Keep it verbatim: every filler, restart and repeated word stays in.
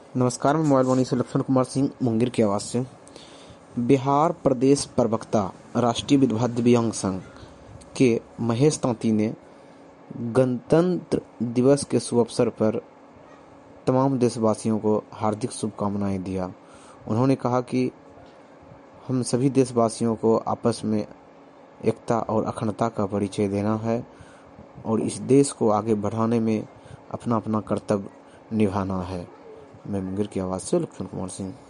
नमस्कार, मैं मोबाइल वाणी से लक्ष्मण कुमार सिंह मुंगेर की आवाज़ से। बिहार प्रदेश प्रवक्ता राष्ट्रीय विधवा दिव्यांग संघ के महेश तांती ने गणतंत्र दिवस के शुभ अवसर पर तमाम देशवासियों को हार्दिक शुभकामनाएं दिया। उन्होंने कहा कि हम सभी देशवासियों को आपस में एकता और अखंडता का परिचय देना है और इस देश को आगे बढ़ाने में अपना अपना कर्तव्य निभाना है। मैं मुंगेर की आवाज़ से लक्ष्मण कुमार सिंह।